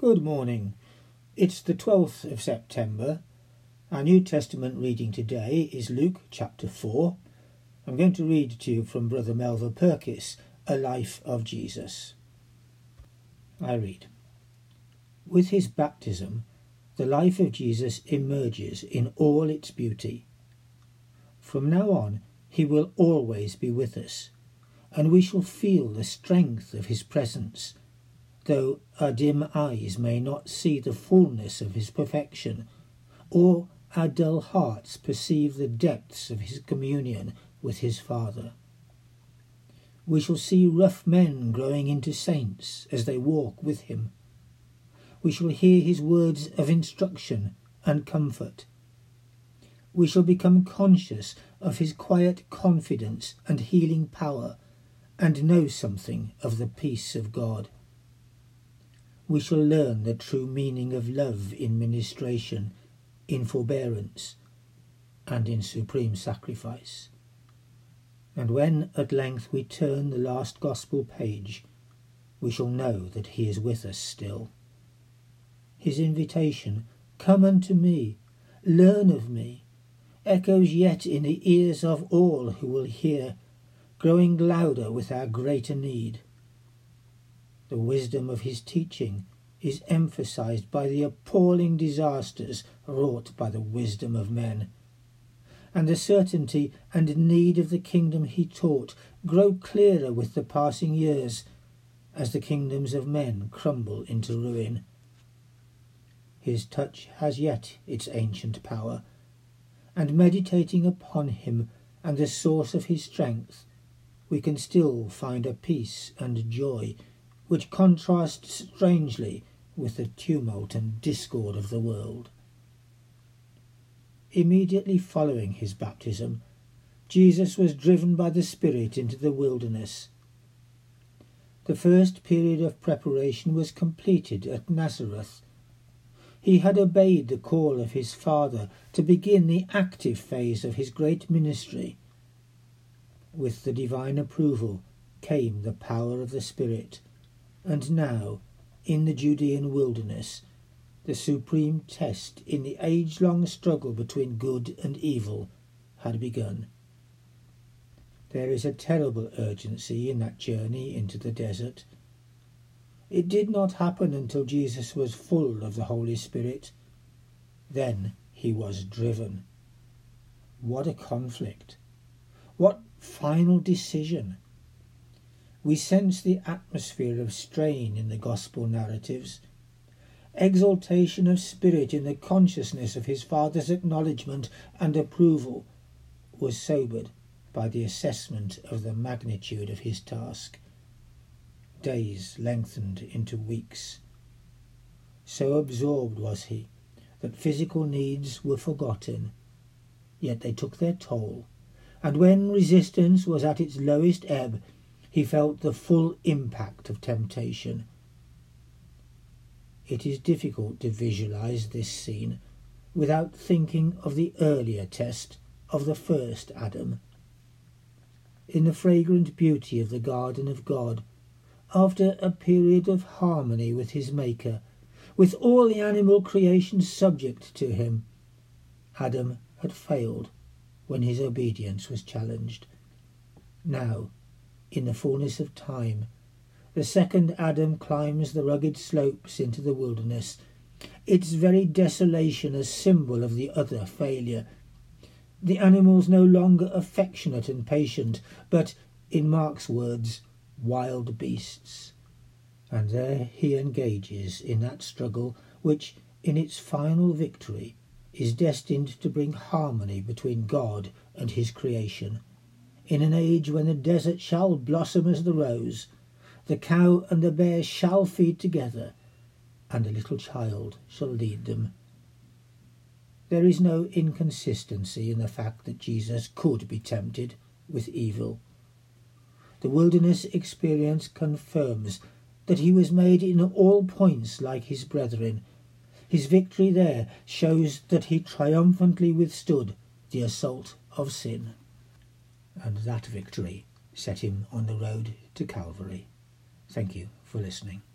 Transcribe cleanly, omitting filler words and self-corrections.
Good morning. It's the 12th of September. Our New Testament reading today is Luke chapter 4. I'm going to read to you from Brother Melva Purkis, A Life of Jesus. I read. With his baptism, the life of Jesus emerges in all its beauty. From now on, he will always be with us, and we shall feel the strength of his presence, though our dim eyes may not see the fullness of his perfection, or our dull hearts perceive the depths of his communion with his Father. We shall see rough men growing into saints as they walk with him. We shall hear his words of instruction and comfort. We shall become conscious of his quiet confidence and healing power, and know something of the peace of God. We shall learn the true meaning of love in ministration, in forbearance, and in supreme sacrifice. And when at length we turn the last gospel page, we shall know that he is with us still. His invitation, "Come unto me, learn of me," echoes yet in the ears of all who will hear, growing louder with our greater need. The wisdom of his teaching is emphasized by the appalling disasters wrought by the wisdom of men, and the certainty and need of the kingdom he taught grow clearer with the passing years as the kingdoms of men crumble into ruin. His touch has yet its ancient power, and meditating upon him and the source of his strength, we can still find a peace and joy which contrasts strangely with the tumult and discord of the world. Immediately following his baptism, Jesus was driven by the Spirit into the wilderness. The first period of preparation was completed at Nazareth. He had obeyed the call of his Father to begin the active phase of his great ministry. With the divine approval came the power of the Spirit, and now, in the Judean wilderness, the supreme test in the age-long struggle between good and evil had begun. There is a terrible urgency in that journey into the desert. It did not happen until Jesus was full of the Holy Spirit. Then he was driven. What a conflict! What final decision! We sense the atmosphere of strain in the gospel narratives. Exaltation of spirit in the consciousness of his Father's acknowledgement and approval was sobered by the assessment of the magnitude of his task. Days lengthened into weeks. So absorbed was he that physical needs were forgotten, yet they took their toll, and when resistance was at its lowest ebb, he felt the full impact of temptation. It is difficult to visualize this scene without thinking of the earlier test of the first Adam. In the fragrant beauty of the garden of God, after a period of harmony with his Maker, with all the animal creation subject to him, Adam had failed when his obedience was challenged. Now, in the fullness of time, the second Adam climbs the rugged slopes into the wilderness, its very desolation a symbol of the other failure. The animals no longer affectionate and patient, but, in Mark's words, wild beasts. And there he engages in that struggle which, in its final victory, is destined to bring harmony between God and his creation. In an age when the desert shall blossom as the rose, the cow and the bear shall feed together, and a little child shall lead them. There is no inconsistency in the fact that Jesus could be tempted with evil. The wilderness experience confirms that he was made in all points like his brethren. His victory there shows that he triumphantly withstood the assault of sin. And that victory set him on the road to Calvary. Thank you for listening.